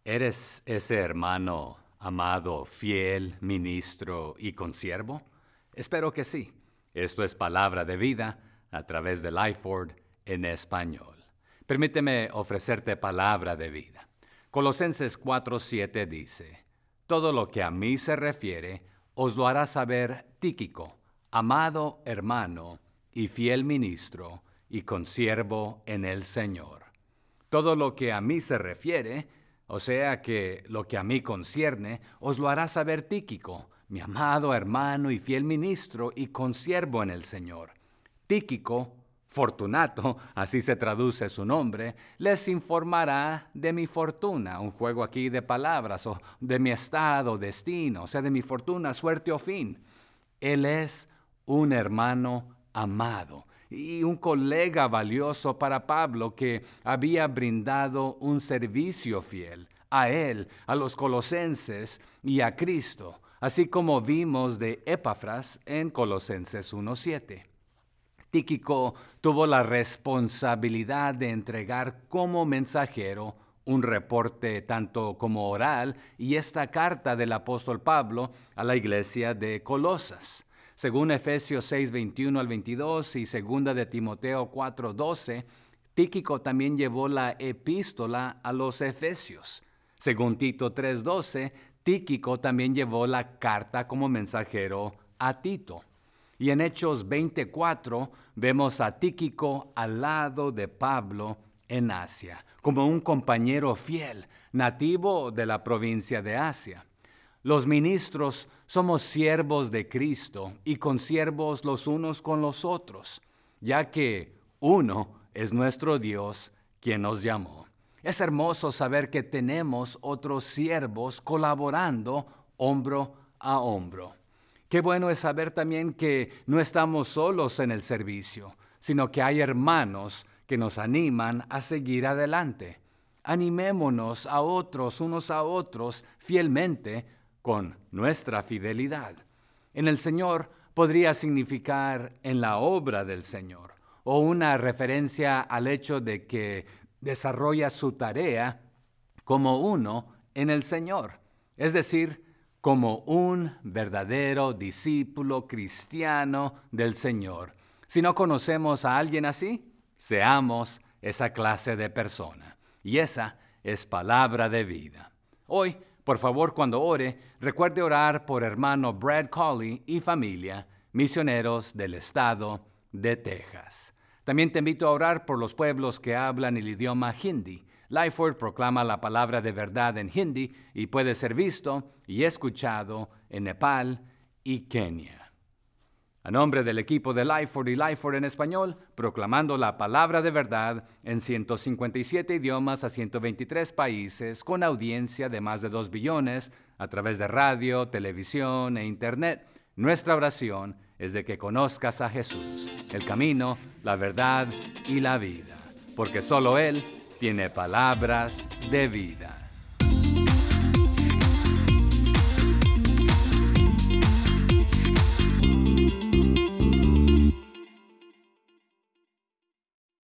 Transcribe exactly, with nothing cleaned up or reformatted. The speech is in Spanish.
¿Eres ese hermano amado, fiel, ministro y consiervo? Espero que sí. Esto es Palabra de Vida a través de Lifeword en español. Permíteme ofrecerte palabra de vida. Colosenses cuatro siete dice: Todo lo que a mí se refiere os lo hará saber Tíquico, amado hermano y fiel ministro y consiervo en el Señor. Todo lo que a mí se refiere, o sea que lo que a mí concierne, os lo hará saber Tíquico, mi amado hermano y fiel ministro y consiervo en el Señor. Tíquico, Fortunato, así se traduce su nombre, les informará de mi fortuna, un juego aquí de palabras, o de mi estado, destino, o sea, de mi fortuna, suerte o fin. Él es un hermano amado y un colega valioso para Pablo, que había brindado un servicio fiel a él, a los colosenses y a Cristo, así como vimos de Epafras en Colosenses uno siete. Tíquico tuvo la responsabilidad de entregar como mensajero un reporte tanto como oral y esta carta del apóstol Pablo a la iglesia de Colosas. Según Efesios seis veintiuno al veintidós y segunda de Timoteo cuatro doce, Tíquico también llevó la epístola a los Efesios. Según Tito tres doce, Tíquico también llevó la carta como mensajero a Tito. Y en Hechos veinticuatro vemos a Tíquico al lado de Pablo en Asia, como un compañero fiel, nativo de la provincia de Asia. Los ministros somos siervos de Cristo y consiervos los unos con los otros, ya que uno es nuestro Dios quien nos llamó. Es hermoso saber que tenemos otros siervos colaborando hombro a hombro. Qué bueno es saber también que no estamos solos en el servicio, sino que hay hermanos que nos animan a seguir adelante. Animémonos a otros, unos a otros, fielmente, con nuestra fidelidad. En el Señor podría significar en la obra del Señor, o una referencia al hecho de que desarrolla su tarea como uno en el Señor, es decir, como un verdadero discípulo cristiano del Señor. Si no conocemos a alguien así, seamos esa clase de persona. Y esa es palabra de vida. Hoy, por favor, cuando ore, recuerde orar por hermano Brad Colley y familia, misioneros del estado de Texas. También te invito a orar por los pueblos que hablan el idioma hindi. Lifeword proclama la palabra de verdad en hindi y puede ser visto y escuchado en Nepal y Kenia. A nombre del equipo de Lifeword y Lifeword en español, proclamando la palabra de verdad en ciento cincuenta y siete idiomas a ciento veintitrés países, con audiencia de más de dos billones, a través de radio, televisión e internet, nuestra oración es de que conozcas a Jesús, el camino, la verdad y la vida, porque solo Él tiene palabras de vida.